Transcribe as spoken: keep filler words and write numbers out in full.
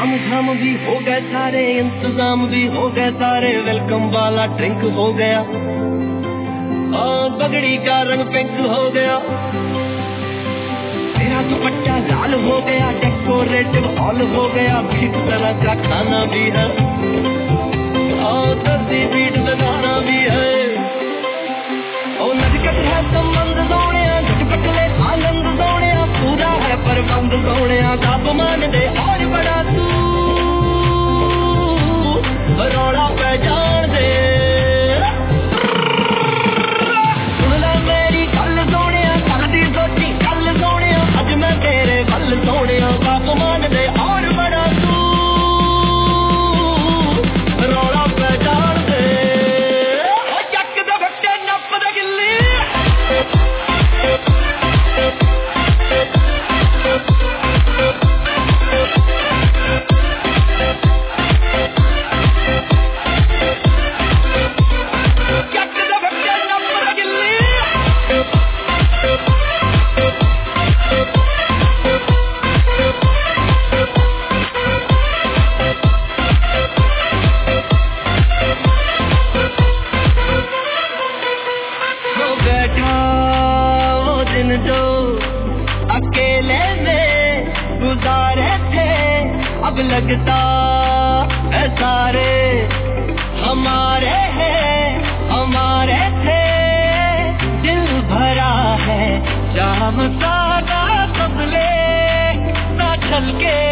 ताम झाम भी हो गए सारे, इंतजाम भी हो गए सारे, वेलकम वाला ड्रिंक हो गया, पगड़ी का रंग पिंक हो गया, तेरा दुपट्टा लाल हो गया, डेकोरेटिव हॉल हो गया, भीख तरह का खाना भी है और दर्दी बीट लगाना भी है। ओ नजकट है संबंध सोने, झटपट ले आनंद सोने, पूरा है प्रबंध सोने, आप मान दे और बड़ा तू रौला पहचान दे। सुन ले मेरी गल सोने, कल दी सोची कल सोने, अज मैं तेरे गल सोने, आप मान दे और बड़ा तू रौला पहचान दे। चक दे फट्टे नप दे गिल्ली, अब लगता है सारे हमारे हैं, हमारे थे, दिल भरा है जाम सादा बदले ना छलके।